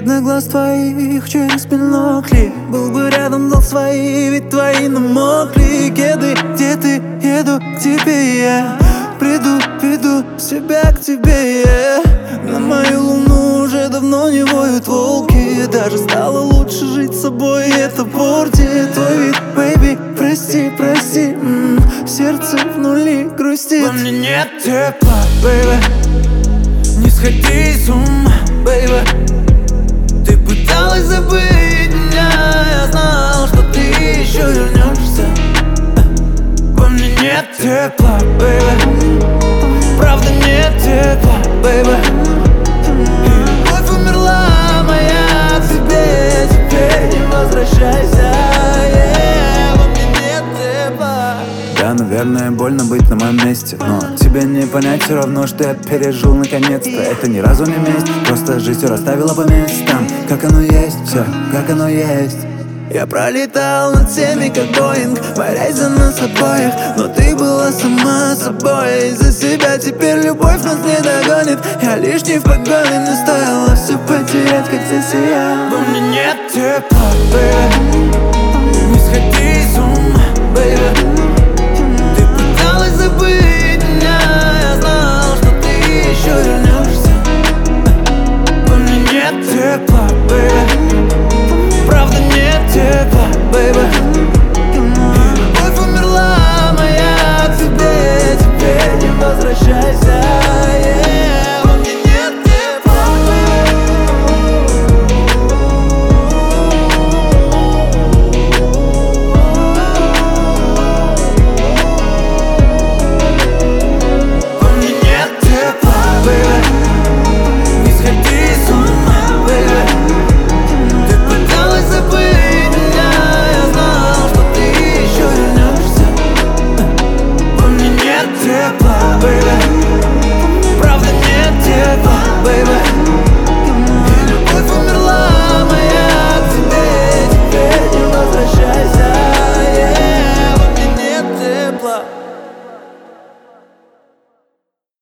видно глаз твоих через бинокли. Был бы рядом, дал свои, ведь твои намокли. Кеды, где ты? Еду к тебе я. Приду, веду себя к тебе я. На мою луну уже давно не воют волки. Даже стало лучше жить с собой, и это портит твой вид, бэйби. Прости, прости, сердце в нули грустит. Во мне нет тепла, Бэйби, не сходи с ума, бэйби, ты пыталась забыть меня. Я знал, что ты еще вернешься. Во мне нет тепла, бэйби, правда нет тепла, бэйби. любовь умерла моя к тебе, теперь не возвращайся. Во мне нет тепла. Да, наверное, больно быть на моем месте, но тебе не понять все равно, что я пережил наконец-то. Это ни разу не месть, просто жизнь все расставила по местам. Как оно есть, все, как оно есть. Я пролетал над всеми, как Боинг, борясь за нас обоих. Но ты была сама собой, из-за себя теперь любовь нас не догонит. Я лишний в погоне, не стоило все потерять, как здесь и я. Во мне нет тепла, Бэйби,